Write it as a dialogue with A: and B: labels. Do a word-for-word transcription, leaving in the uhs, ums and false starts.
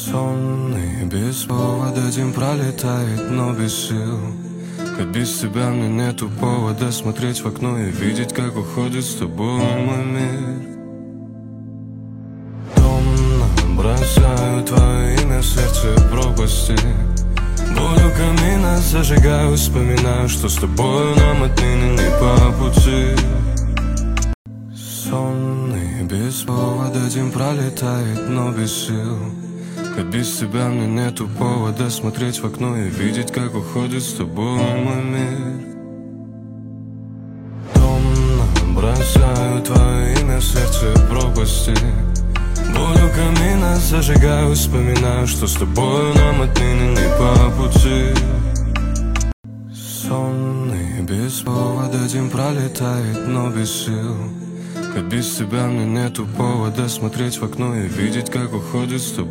A: Сонный, без повода день пролетает, но без сил. Ведь без тебя мне нету повода смотреть в окно и видеть, как уходит с тобой мой мир. Томно бросаю твое имя в сердце пропасти. Буду камина, зажигаю, вспоминаю, что с тобою нам отныне не по пути. Сонный, без повода день пролетает, но без сил. Ведь без тебя мне нету повода смотреть в окно и видеть, как уходит с тобой мой мир. Томно бросаю твое имя в сердце пропасти. Буду камина, зажигаю, вспоминаю, что с тобою нам отныне не по пути. Сонный, без повода день пролетает, но без сил. Ведь без тебя мне нету повода смотреть в окно и видеть, как уходит с тобой.